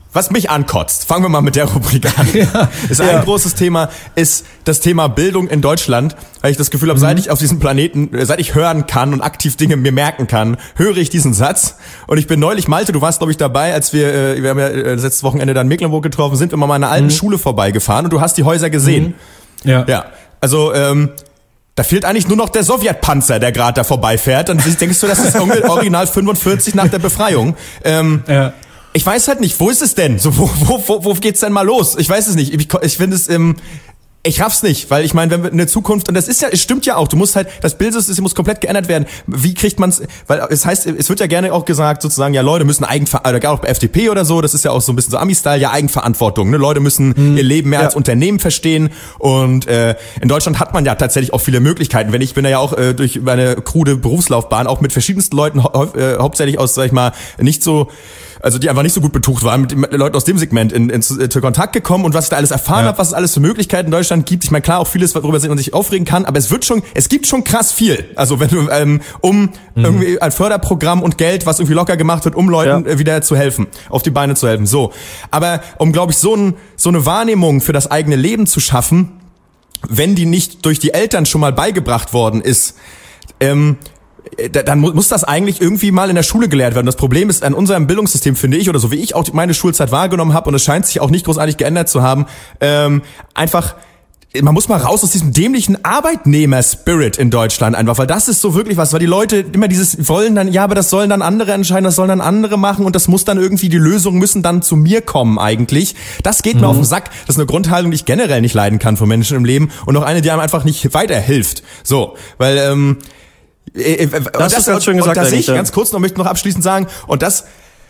was mich ankotzt, fangen wir mal mit der Rubrik an, ja, ist ein ja. großes Thema, ist das Thema Bildung in Deutschland, weil ich das Gefühl habe, mhm. seit ich auf diesem Planeten, seit ich hören kann und aktiv Dinge mir merken kann, höre ich diesen Satz. Und ich bin neulich, Malte, du warst, glaube ich, dabei, als wir, wir haben ja letztes Wochenende dann in Mecklenburg getroffen, sind wir mal an einer alten mhm. Schule vorbeigefahren und du hast die Häuser gesehen. Mhm. Ja. Ja, also, ähm, da fehlt eigentlich nur noch der Sowjetpanzer, der gerade da vorbeifährt. Dann denkst du, das ist original fünfundvierzig nach der Befreiung. Ähm, ja. Ich weiß halt nicht, wo ist es denn? So, wo, wo, wo, wo geht's denn mal los? Ich weiß es nicht. Ich, ich finde es, ähm, ich raff's nicht, weil ich meine, wenn wir in der Zukunft, und das ist ja, es stimmt ja auch, du musst halt, das Bildungssystem muss komplett geändert werden. Wie kriegt man's, weil es heißt, es wird ja gerne auch gesagt, sozusagen, ja, Leute müssen Eigenverantwortung, oder gar auch bei F D P oder so, das ist ja auch so ein bisschen so Ami-Style, ja, Eigenverantwortung, ne? Leute müssen hm. ihr Leben mehr ja. als Unternehmen verstehen und äh, in Deutschland hat man ja tatsächlich auch viele Möglichkeiten. Wenn ich bin ja auch äh, durch meine krude Berufslaufbahn auch mit verschiedensten Leuten, hau- äh, hauptsächlich aus, sag ich mal, nicht so, also die einfach nicht so gut betucht waren, mit den Leuten aus dem Segment in, in, in, in Kontakt gekommen und was ich da alles erfahren ja. habe, was es alles für Möglichkeiten in Deutschland gibt. Ich meine, klar, auch vieles, worüber man sich aufregen kann, aber es wird schon, es gibt schon krass viel. Also wenn du, ähm, um mhm. irgendwie ein Förderprogramm und Geld, was irgendwie locker gemacht wird, um Leuten ja. wieder zu helfen, auf die Beine zu helfen. So. Aber um, glaube ich, so, ein, so eine Wahrnehmung für das eigene Leben zu schaffen, wenn die nicht durch die Eltern schon mal beigebracht worden ist, ähm, dann muss das eigentlich irgendwie mal in der Schule gelehrt werden. Das Problem ist an unserem Bildungssystem, finde ich, oder so wie ich auch meine Schulzeit wahrgenommen habe, und es scheint sich auch nicht großartig geändert zu haben, ähm, einfach, man muss mal raus aus diesem dämlichen Arbeitnehmer-Spirit in Deutschland einfach, weil das ist so wirklich was, weil die Leute immer dieses wollen dann, ja, aber das sollen dann andere entscheiden, das sollen dann andere machen und das muss dann irgendwie, die Lösungen müssen dann zu mir kommen eigentlich. Das geht mhm. mir auf den Sack. Das ist eine Grundhaltung, die ich generell nicht leiden kann von Menschen im Leben und auch eine, die einem einfach nicht weiterhilft. So, weil, ähm, Das, das ist ganz schön gesagt. Und da sehe ich ganz kurz noch, möchte noch abschließend sagen, und das,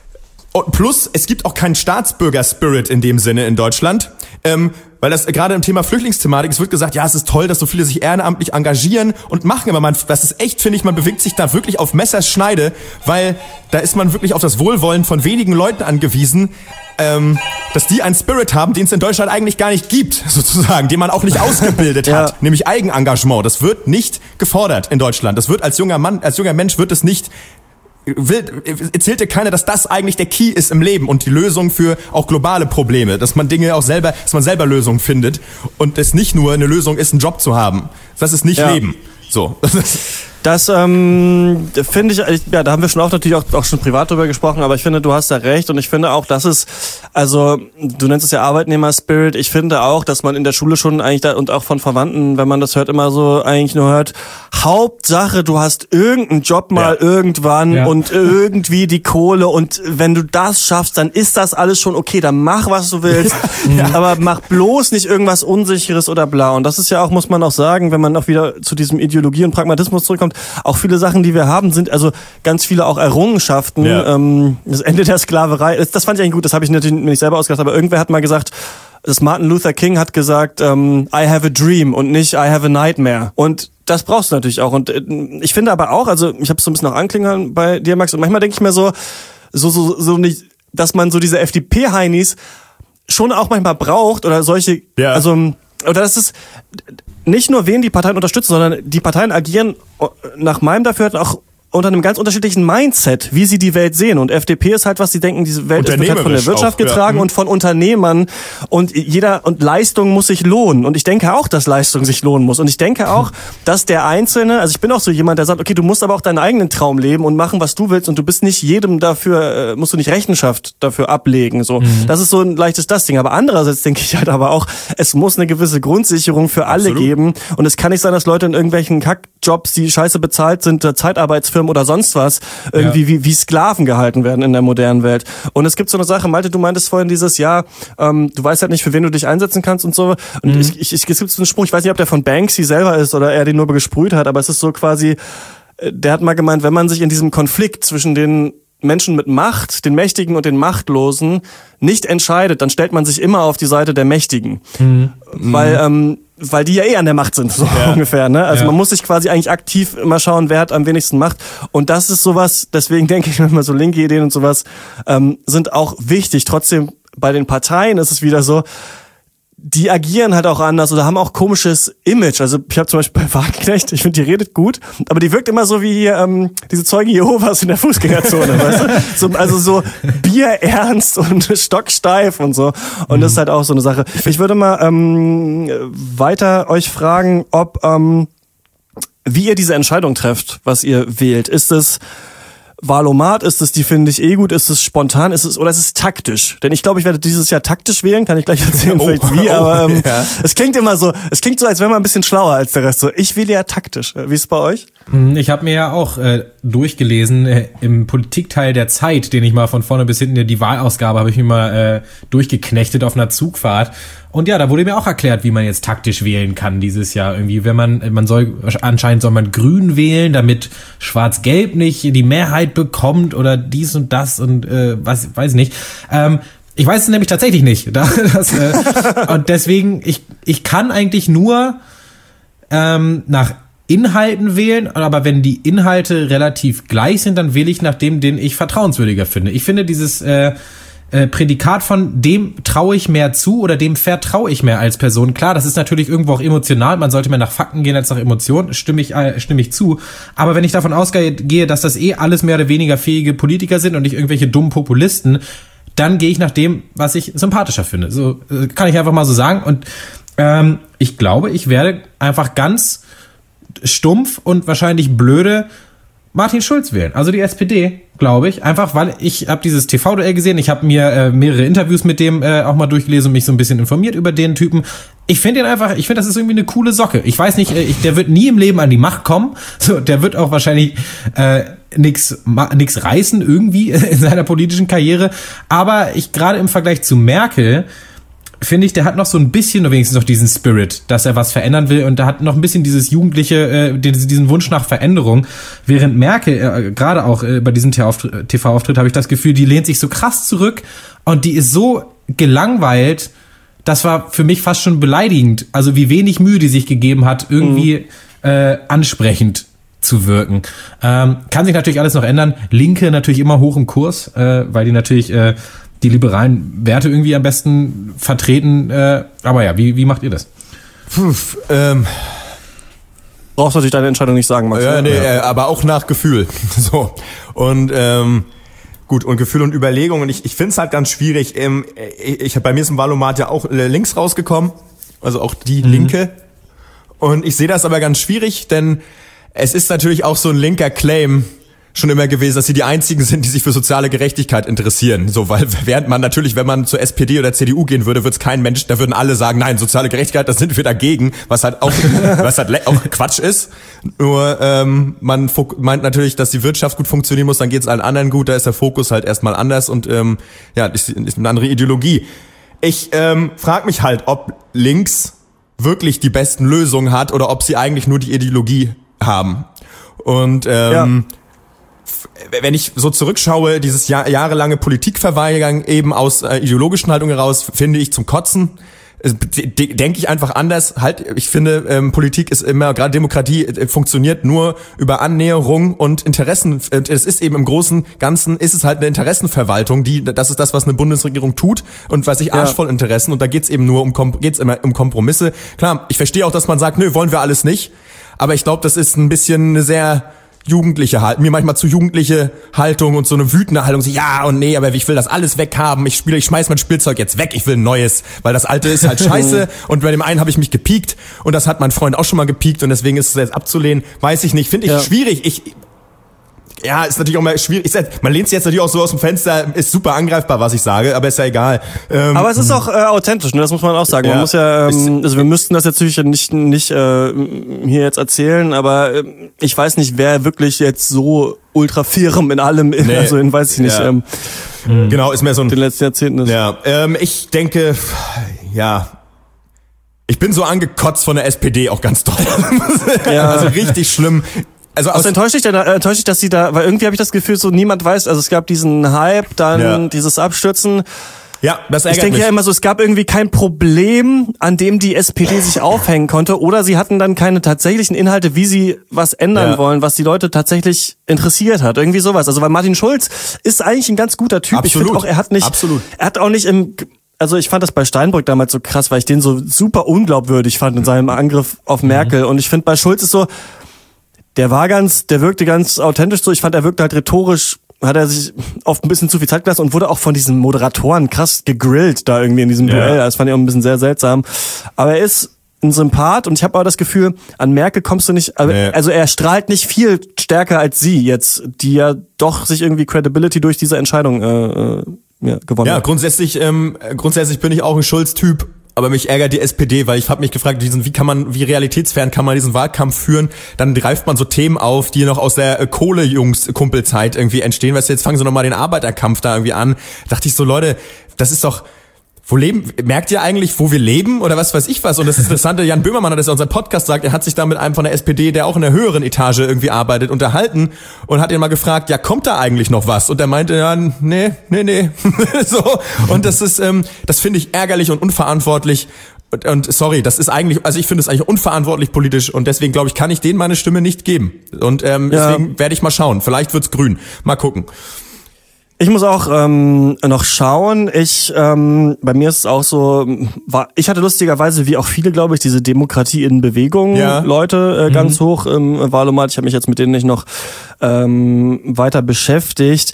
und plus, es gibt auch keinen Staatsbürger-Spirit in dem Sinne in Deutschland, ähm, weil das gerade im Thema Flüchtlingsthematik, es wird gesagt, ja, es ist toll, dass so viele sich ehrenamtlich engagieren und machen, aber man, das ist echt, finde ich, man bewegt sich da wirklich auf Messerschneide, weil da ist man wirklich auf das Wohlwollen von wenigen Leuten angewiesen, ähm, dass die einen Spirit haben, den es in Deutschland eigentlich gar nicht gibt, sozusagen, den man auch nicht ausgebildet ja. hat, nämlich Eigenengagement. Das wird nicht gefordert in Deutschland. Das wird als junger Mann, als junger Mensch wird es nicht, will, erzählt dir keiner, dass das eigentlich der Key ist im Leben und die Lösung für auch globale Probleme, dass man Dinge auch selber, dass man selber Lösungen findet und es nicht nur eine Lösung ist, einen Job zu haben. Das ist nicht ja. Leben. So. Das ähm, finde ich, ja, da haben wir schon auch natürlich auch, auch schon privat drüber gesprochen, aber ich finde, du hast da recht und ich finde auch, dass es, also du nennst es ja Arbeitnehmer-Spirit, ich finde auch, dass man in der Schule schon eigentlich da und auch von Verwandten, wenn man das hört, immer so eigentlich nur hört, Hauptsache, du hast irgendeinen Job mal ja. irgendwann ja. und irgendwie die Kohle und wenn du das schaffst, dann ist das alles schon okay, dann mach, was du willst, ja. aber mach bloß nicht irgendwas Unsicheres oder bla und das ist ja auch, muss man auch sagen, wenn man auch wieder zu diesem Ideologie und Pragmatismus zurückkommt, auch viele Sachen, die wir haben, sind also ganz viele auch Errungenschaften. Ja. Ähm, das Ende der Sklaverei, das, das fand ich eigentlich gut, das habe ich natürlich mir nicht selber ausgedacht, aber irgendwer hat mal gesagt, das Martin Luther King hat gesagt, ähm, I have a dream und nicht I have a nightmare. Und das brauchst du natürlich auch. Und äh, ich finde aber auch, also ich habe es so ein bisschen auch anklingern bei dir, Max, und manchmal denke ich mir so, so, so, so nicht, dass man so diese F D P-Heinis schon auch manchmal braucht oder solche, ja. also, oder das ist nicht nur, wen die Parteien unterstützen, sondern die Parteien agieren nach meinem Dafürhalten auch unter einem ganz unterschiedlichen Mindset, wie sie die Welt sehen. Und F D P ist halt, was sie denken, diese Welt wird halt von der Wirtschaft auch, getragen ja. und von Unternehmern. Und jeder, und Leistung muss sich lohnen. Und ich denke auch, dass Leistung sich lohnen muss. Und ich denke auch, dass der Einzelne, also ich bin auch so jemand, der sagt, okay, du musst aber auch deinen eigenen Traum leben und machen, was du willst. Und du bist nicht jedem dafür, musst du nicht Rechenschaft dafür ablegen. So, mhm. Das ist so ein leichtes das Ding. Aber andererseits denke ich halt aber auch, es muss eine gewisse Grundsicherung für alle Absolut. geben. Und es kann nicht sein, dass Leute in irgendwelchen Kackjobs, die scheiße bezahlt sind, Zeitarbeitsfirmen oder sonst was, irgendwie ja. wie, wie Sklaven gehalten werden in der modernen Welt. Und es gibt so eine Sache, Malte, du meintest vorhin dieses Jahr, ähm, du weißt halt nicht, für wen du dich einsetzen kannst und so. Und mhm. ich, ich, es gibt so einen Spruch, ich weiß nicht, ob der von Banksy selber ist oder er den nur gesprüht hat, aber es ist so quasi, der hat mal gemeint, wenn man sich in diesem Konflikt zwischen den Menschen mit Macht, den Mächtigen und den Machtlosen nicht entscheidet, dann stellt man sich immer auf die Seite der Mächtigen. Mhm. Weil, ähm, weil die ja eh an der Macht sind, so ja. ungefähr, ne? Also ja. man muss sich quasi eigentlich aktiv immer schauen, wer hat am wenigsten Macht. Und das ist sowas, deswegen denke ich immer so linke Ideen und sowas, ähm, sind auch wichtig. Trotzdem, bei den Parteien ist es wieder so, die agieren halt auch anders oder haben auch komisches Image. Also ich habe zum Beispiel bei Wagenknecht, ich finde, die redet gut, aber die wirkt immer so wie hier, ähm, diese Zeugen Jehovas in der Fußgängerzone, weißt du? So, also so bierernst und stocksteif und so. Und mhm. das ist halt auch so eine Sache. Ich würde mal ähm, weiter euch fragen, ob ähm, wie ihr diese Entscheidung trefft, was ihr wählt. Ist es Wahlomat, ist es die finde ich eh gut, ist es spontan, ist es oder ist es taktisch? Denn ich glaube, ich werde dieses Jahr taktisch wählen, kann ich gleich erzählen, oh, vielleicht wie, aber ähm, ja. es klingt immer so, es klingt so, als wäre man ein bisschen schlauer als der Rest. So, ich wähle ja taktisch. Wie ist es bei euch? Ich habe mir ja auch äh, durchgelesen äh, im Politikteil der Zeit, den ich mal von vorne bis hinten, die Wahlausgabe habe ich mir mal äh, durchgeknechtet auf einer Zugfahrt. Und ja, da wurde mir auch erklärt, wie man jetzt taktisch wählen kann dieses Jahr irgendwie. Wenn man, man soll, anscheinend soll man grün wählen, damit Schwarz-Gelb nicht die Mehrheit bekommt oder dies und das und äh, was, weiß ich nicht. Ähm, ich weiß es nämlich tatsächlich nicht. Das, äh, und deswegen, ich, ich kann eigentlich nur ähm, nach Inhalten wählen, aber wenn die Inhalte relativ gleich sind, dann wähle ich nach dem, den ich vertrauenswürdiger finde. Ich finde dieses äh, Äh, Prädikat von dem traue ich mehr zu oder dem vertraue ich mehr als Person. Klar, das ist natürlich irgendwo auch emotional. Man sollte mehr nach Fakten gehen als nach Emotionen. Stimme ich, äh, stimme ich zu. Aber wenn ich davon ausgehe, dass das eh alles mehr oder weniger fähige Politiker sind und nicht irgendwelche dummen Populisten, dann gehe ich nach dem, was ich sympathischer finde. So äh, kann ich einfach mal so sagen. Und ähm, ich glaube, ich werde einfach ganz stumpf und wahrscheinlich blöde Martin Schulz wählen, also die S P D, glaube ich, einfach weil ich habe dieses T V-Duell gesehen, ich habe mir äh, mehrere Interviews mit dem äh, auch mal durchgelesen und mich so ein bisschen informiert über den Typen. Ich finde ihn einfach, ich finde, das ist irgendwie eine coole Socke. Ich weiß nicht, ich, der wird nie im Leben an die Macht kommen, so, der wird auch wahrscheinlich äh, nix nix reißen irgendwie in seiner politischen Karriere, aber ich gerade im Vergleich zu Merkel finde ich, der hat noch so ein bisschen wenigstens noch diesen Spirit, dass er was verändern will und da hat noch ein bisschen dieses jugendliche, äh, diesen Wunsch nach Veränderung. Während Merkel, äh, gerade auch äh, bei diesem T V-Auftritt, habe ich das Gefühl, die lehnt sich so krass zurück und die ist so gelangweilt, das war für mich fast schon beleidigend. Also wie wenig Mühe die sich gegeben hat, irgendwie mhm. äh, ansprechend zu wirken. Ähm, kann sich natürlich alles noch ändern. Linke natürlich immer hoch im Kurs, äh, weil die natürlich äh, die liberalen Werte irgendwie am besten vertreten. Äh, aber ja, wie, wie macht ihr das? Puh, ähm, brauchst natürlich deine Entscheidung nicht sagen, Max. Ja, nee, ja. aber auch nach Gefühl. So. Und ähm, gut, und Gefühl und Überlegung. Und ich, ich finde es halt ganz schwierig. Ähm, ich, ich, bei mir ist im Wahlomat ja auch links rausgekommen. Also auch die mhm. Linke. Und ich sehe das aber ganz schwierig, denn es ist natürlich auch so ein linker Claim schon immer gewesen, dass sie die einzigen sind, die sich für soziale Gerechtigkeit interessieren. So, weil während man natürlich, wenn man zur S P D oder C D U gehen würde, würde es kein Mensch, da würden alle sagen, nein, soziale Gerechtigkeit, das sind wir dagegen, was halt auch, was halt auch Quatsch ist. Nur ähm, man meint natürlich, dass die Wirtschaft gut funktionieren muss, dann geht es allen anderen gut, da ist der Fokus halt erstmal anders und ähm, ja, ist, ist eine andere Ideologie. Ich ähm, frage mich halt, ob links wirklich die besten Lösungen hat oder ob sie eigentlich nur die Ideologie haben. Und ähm, ja. wenn ich so zurückschaue, dieses Jahr, jahrelange Politikverweigerung eben aus äh, ideologischen Haltungen heraus, finde ich zum Kotzen. De- denke ich einfach anders. Halt, ich finde, ähm, Politik ist immer, gerade Demokratie äh, funktioniert nur über Annäherung und Interessen. Es ist eben im großen Ganzen, ist es halt eine Interessenverwaltung, die, das ist das, was eine Bundesregierung tut und was ich arschvoll ja. Interessen und da geht's eben nur um, geht's immer um Kompromisse. Klar, ich verstehe auch, dass man sagt, nö, wollen wir alles nicht, aber ich glaube, das ist ein bisschen eine sehr jugendliche Haltung, mir manchmal zu jugendliche Haltung und so eine wütende Haltung, so ja und nee, aber ich will das alles weghaben, ich spiele, ich schmeiß mein Spielzeug jetzt weg, ich will ein neues, weil das alte ist halt scheiße und bei dem einen habe ich mich gepiekt und das hat mein Freund auch schon mal gepiekt und deswegen ist es jetzt abzulehnen, weiß ich nicht, finde ich ja. schwierig, ich ja, ist natürlich auch mal schwierig. Man lehnt sich jetzt natürlich auch so aus dem Fenster, ist super angreifbar, was ich sage, aber ist ja egal. Ähm, aber es ist auch äh, authentisch, ne? Das muss man auch sagen. Ja, man muss ja, ähm, also wir müssten das jetzt natürlich nicht nicht äh, hier jetzt erzählen, aber äh, ich weiß nicht, wer wirklich jetzt so ultra firm in allem, nee. also in weiß ich nicht. Ja. Ähm, mhm. Genau, ist mehr so ein. Den letzten Jahrzehnten ist. Ja, ähm, ich denke, ja. Ich bin so angekotzt von der S P D auch ganz doll. Ja. Also richtig schlimm. Also Was enttäuscht dich, denn, äh, enttäuscht dich, dass sie da, weil irgendwie habe ich das Gefühl, so niemand weiß, also es gab diesen Hype, dann ja. dieses Abstürzen. Ja, das ärgert Ich denke mich. ja immer so, es gab irgendwie kein Problem, an dem die S P D sich aufhängen konnte, oder sie hatten dann keine tatsächlichen Inhalte, wie sie was ändern ja. wollen, was die Leute tatsächlich interessiert hat. Irgendwie sowas. Also weil Martin Schulz ist eigentlich ein ganz guter Typ. Absolut. Ich finde auch, er hat nicht, Absolut. er hat auch nicht im also ich fand das bei Steinbrück damals so krass, weil ich den so super unglaubwürdig fand in seinem Angriff auf Merkel. Mhm. Und ich finde bei Schulz ist so, der war ganz, der wirkte ganz authentisch so. Ich fand, er wirkte halt rhetorisch, hat er sich oft ein bisschen zu viel Zeit gelassen und wurde auch von diesen Moderatoren krass gegrillt da irgendwie in diesem ja. Duell. Das fand ich auch ein bisschen sehr seltsam. Aber er ist ein Sympath und ich habe aber das Gefühl, an Merkel kommst du nicht, also, nee. also er strahlt nicht viel stärker als sie jetzt, die ja doch sich irgendwie Credibility durch diese Entscheidung äh, ja, gewonnen ja, hat. Ja, grundsätzlich, ähm, grundsätzlich bin ich auch ein Schulz-Typ. Aber mich ärgert die S P D, weil ich habe mich gefragt, diesen, wie kann man, wie realitätsfern kann man diesen Wahlkampf führen? Dann greift man so Themen auf, die noch aus der Kohle-Jungs-Kumpelzeit irgendwie entstehen. Weißt du, jetzt fangen sie nochmal den Arbeiterkampf da irgendwie an. Da dachte ich so, Leute, das ist doch, wo leben, merkt ihr eigentlich, wo wir leben oder was weiß ich was? Und das Interessante, Jan Böhmermann hat das in unserem Podcast sagt, er hat sich da mit einem von der S P D, der auch in der höheren Etage irgendwie arbeitet, unterhalten und hat ihn mal gefragt, ja, kommt da eigentlich noch was? Und er meinte, ja, nee, nee, nee. so. Und das ist, ähm, das finde ich ärgerlich und unverantwortlich. Und, und sorry, das ist eigentlich, also ich finde es eigentlich unverantwortlich politisch und deswegen glaube ich, kann ich denen meine Stimme nicht geben. Und ähm, ja. deswegen werde ich mal schauen. Vielleicht wird's grün. Mal gucken. Ich muss auch ähm, noch schauen. Ich ähm, bei mir ist es auch so, war, ich hatte lustigerweise, wie auch viele, glaube ich, diese Demokratie in Bewegung ja. Leute äh, ganz mhm. hoch im Wahlomat. Ich habe mich jetzt mit denen nicht noch ähm, weiter beschäftigt.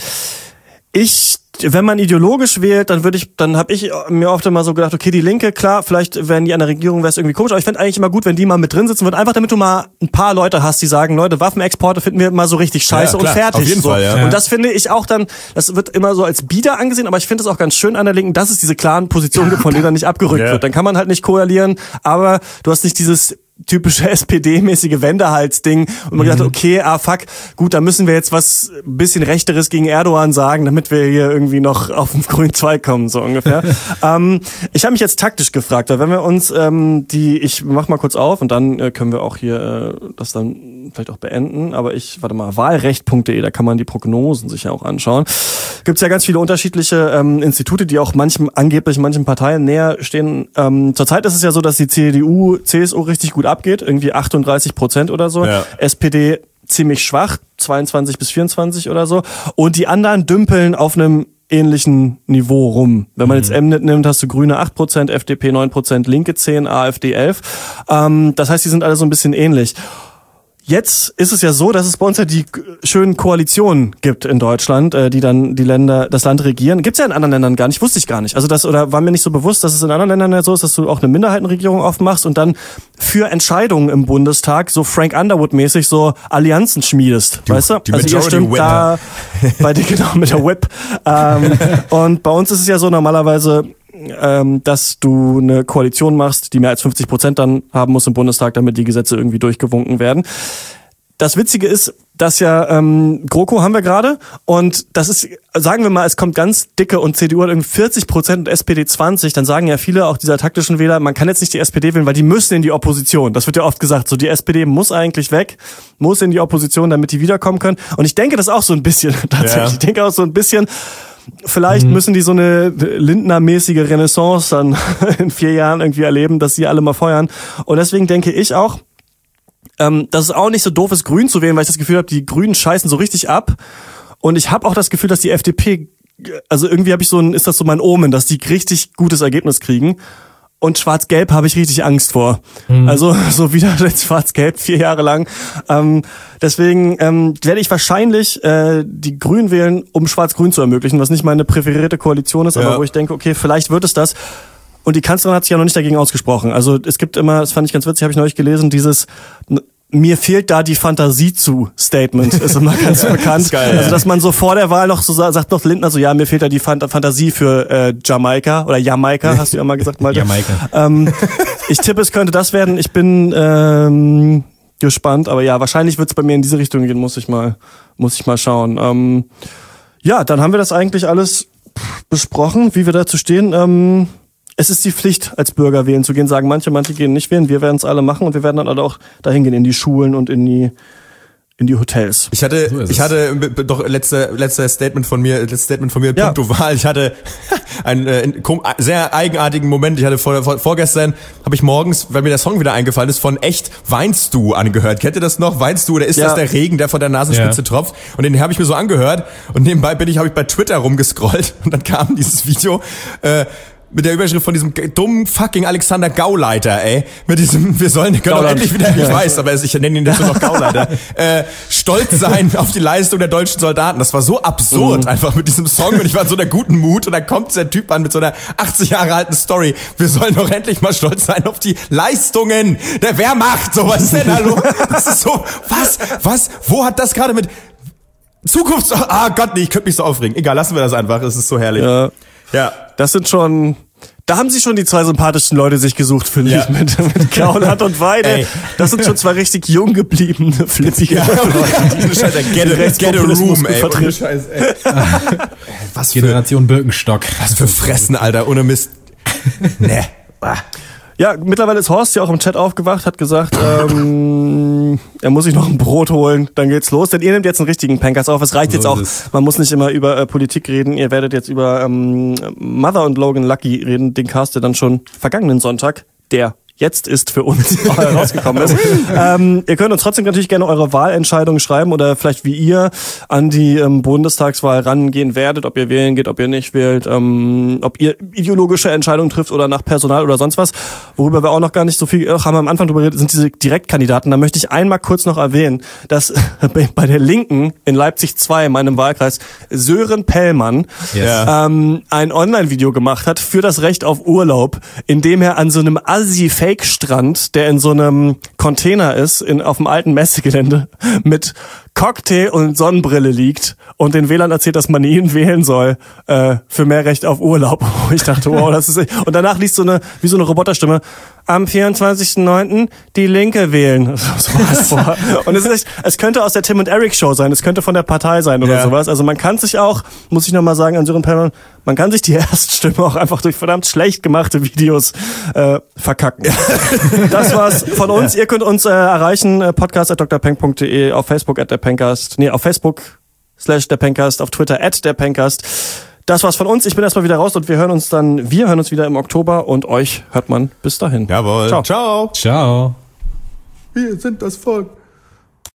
Ich Wenn man ideologisch wählt, dann würde ich, dann habe ich mir oft immer so gedacht, okay, die Linke, klar, vielleicht wenn die an der Regierung wäre es irgendwie komisch, aber ich fände eigentlich immer gut, wenn die mal mit drin sitzen würden, einfach damit du mal ein paar Leute hast, die sagen, Leute, Waffenexporte finden wir mal so richtig scheiße ja, ja, und fertig. Auf jeden so. Fall, ja. Und das finde ich auch dann, das wird immer so als bieder angesehen, aber ich finde es auch ganz schön an der Linken, dass es diese klaren Positionen gibt, von denen dann nicht abgerückt ja. wird. Dann kann man halt nicht koalieren, aber du hast nicht dieses typische S P D-mäßige Wendehalsding und man mhm. gedacht, okay, ah fuck, gut, da müssen wir jetzt was ein bisschen Rechteres gegen Erdogan sagen, damit wir hier irgendwie noch auf den grünen Zweig kommen, so ungefähr. ähm, ich habe mich jetzt taktisch gefragt, weil wenn wir uns ähm, die, ich mach mal kurz auf und dann äh, können wir auch hier äh, das dann vielleicht auch beenden, aber ich, warte mal, wahlrecht punkt de, da kann man die Prognosen sich ja auch anschauen. Gibt's ja ganz viele unterschiedliche ähm, Institute, die auch manchem, angeblich manchen Parteien näher stehen. Ähm, zurzeit ist es ja so, dass die C D U, C S U richtig gut abgeht, irgendwie achtunddreißig Prozent oder so. Ja. S P D ziemlich schwach, zweiundzwanzig bis vierundzwanzig oder so. Und die anderen dümpeln auf einem ähnlichen Niveau rum. Wenn man mhm. jetzt Mnet nimmt, hast du Grüne acht Prozent, F D P neun Prozent, Linke zehn, AfD elf. Ähm, das heißt, die sind alle so ein bisschen ähnlich. Jetzt ist es ja so, dass es bei uns ja die schönen Koalitionen gibt in Deutschland, äh, die dann die Länder, das Land regieren. Gibt's ja in anderen Ländern gar nicht, wusste ich gar nicht. Also das, oder war mir nicht so bewusst, dass es in anderen Ländern ja so ist, dass du auch eine Minderheitenregierung aufmachst und dann für Entscheidungen im Bundestag so Frank Underwood-mäßig so Allianzen schmiedest, die, weißt du? Die also ihr stimmt Whip. Da bei dir genau mit der Whip. ähm, und bei uns ist es ja so normalerweise, Ähm, dass du eine Koalition machst, die mehr als fünfzig Prozent dann haben muss im Bundestag, damit die Gesetze irgendwie durchgewunken werden. Das Witzige ist, dass ja ähm, GroKo haben wir gerade und das ist, sagen wir mal, es kommt ganz dicke und C D U hat irgendwie vierzig Prozent und S P D zwanzig, dann sagen ja viele, auch dieser taktischen Wähler, man kann jetzt nicht die S P D wählen, weil die müssen in die Opposition. Das wird ja oft gesagt, so die S P D muss eigentlich weg, muss in die Opposition, damit die wiederkommen können. Und ich denke das auch so ein bisschen tatsächlich. Ja. Ich denke auch so ein bisschen, vielleicht mhm. müssen die so eine Lindner-mäßige Renaissance dann in vier Jahren irgendwie erleben, dass sie alle mal feuern. Und deswegen denke ich auch, ähm, dass es auch nicht so doof ist, Grün zu wählen, weil ich das Gefühl habe, die Grünen scheißen so richtig ab. Und ich habe auch das Gefühl, dass die F D P, also irgendwie habe ich so ein, ist das so mein Omen, dass die richtig gutes Ergebnis kriegen. Und Schwarz-Gelb habe ich richtig Angst vor. Mhm. Also so wieder jetzt Schwarz-Gelb vier Jahre lang. Ähm, deswegen ähm, werde ich wahrscheinlich äh, die Grünen wählen, um Schwarz-Grün zu ermöglichen, was nicht meine präferierte Koalition ist, ja. aber wo ich denke, okay, vielleicht wird es das. Und die Kanzlerin hat sich ja noch nicht dagegen ausgesprochen. Also es gibt immer, das fand ich ganz witzig, habe ich neulich gelesen, dieses mir fehlt da die Fantasie zu Statement, ist immer ganz bekannt. Geil, also, dass man so vor der Wahl noch so sagt, noch Lindner so, ja, mir fehlt da die Fant- Fantasie für äh, Jamaika oder Jamaika, hast du ja mal gesagt, Malte. Jamaika. Ähm, ich tippe, es könnte das werden. Ich bin ähm, gespannt, aber ja, wahrscheinlich wird es bei mir in diese Richtung gehen, muss ich mal, muss ich mal schauen. Ähm, ja, dann haben wir das eigentlich alles besprochen, wie wir dazu stehen. Ähm, Es ist die Pflicht, als Bürger wählen zu gehen, sagen manche, manche gehen nicht wählen. Wir werden es alle machen und wir werden dann alle auch dahin gehen, in die Schulen und in die in die Hotels. Ich hatte, so ich hatte doch letzte letzte Statement von mir, letztes Statement von mir, ja. Punkto Wahl. Ich hatte einen äh, sehr eigenartigen Moment. Ich hatte vor, vor, vorgestern habe ich morgens, weil mir der Song wieder eingefallen ist, von Echt Weinst du angehört. Kennt ihr das noch? Weinst du oder ist ja. das der Regen, der von der Nasenspitze ja. tropft? Und den habe ich mir so angehört und nebenbei bin ich habe ich bei Twitter rumgescrollt und dann kam dieses Video. Äh, mit der Überschrift von diesem dummen fucking Alexander Gauleiter, ey. Mit diesem, wir sollen, können doch endlich wieder, ich weiß, aber ich nenne ihn jetzt nur noch Gauleiter, äh, stolz sein auf die Leistung der deutschen Soldaten. Das war so absurd, mhm. einfach mit diesem Song, und ich war in so einer guten Mut, und dann kommt der Typ an mit so einer achtzig Jahre alten Story. Wir sollen doch endlich mal stolz sein auf die Leistungen der Wehrmacht. So, was ist denn da los? Das ist so, was, was, wo hat das gerade mit Zukunft, ah Gott, nee, ich könnte mich so aufregen. Egal, lassen wir das einfach, es ist so herrlich. Ja. Ja. Das sind schon, da haben sie schon die zwei sympathischen Leute sich gesucht, finde ja. ich, mit, mit Gauland und Weide. Ey. Das sind schon zwei richtig jung gebliebene, flippige ja, Leute. Get a, get a room, ey. Ohne Scheiß, ey. Was für, Generation Birkenstock. Was für Fressen, Alter, ohne Mist. Nee. Ja, mittlerweile ist Horst ja auch im Chat aufgewacht, hat gesagt, ähm, er muss sich noch ein Brot holen, dann geht's los. Denn ihr nehmt jetzt einen richtigen Pankers auf. Es reicht so jetzt auch, man muss nicht immer über äh, Politik reden. Ihr werdet jetzt über ähm, Mother und Logan Lucky reden, den Cast, der dann schon vergangenen Sonntag, der jetzt ist für uns rausgekommen ist. ähm, ihr könnt uns trotzdem natürlich gerne eure Wahlentscheidungen schreiben oder vielleicht wie ihr an die ähm, Bundestagswahl rangehen werdet, ob ihr wählen geht, ob ihr nicht wählt, ähm, ob ihr ideologische Entscheidungen trifft oder nach Personal oder sonst was. Worüber wir auch noch gar nicht so viel, haben wir am Anfang drüber geredet, sind diese Direktkandidaten. Da möchte ich einmal kurz noch erwähnen, dass bei der Linken in Leipzig zwei, meinem Wahlkreis, Sören Pellmann yes. ähm, ein Online-Video gemacht hat für das Recht auf Urlaub, in dem er an so einem Assi Fake-Strand, der in so einem Container ist, in, auf dem alten Messegelände, mit Cocktail und Sonnenbrille liegt und den Wählern erzählt, dass man ihn wählen soll äh, für mehr Recht auf Urlaub. Ich dachte, wow, das ist... Und danach liest so eine, wie so eine Roboterstimme, am vierundzwanzigsten neunten die Linke wählen. So was vor. Und es ist echt, es könnte aus der Tim und Eric Show sein, es könnte von der Partei sein oder ja. sowas. Also man kann sich auch, muss ich nochmal sagen an Sören Pellmann, man kann sich die Erststimme auch einfach durch verdammt schlecht gemachte Videos äh, verkacken. Das war's von uns. Ihr könnt uns äh, erreichen, äh, podcast at d r penk punkt d e, auf Facebook at der Pencast, nee, auf Facebook slash der Pencast, auf Twitter at der Pencast. Das war's von uns. Ich bin erstmal wieder raus und wir hören uns dann, wir hören uns wieder im Oktober und euch hört man bis dahin. Jawohl. Ciao. Ciao. Ciao. Wir sind das Volk.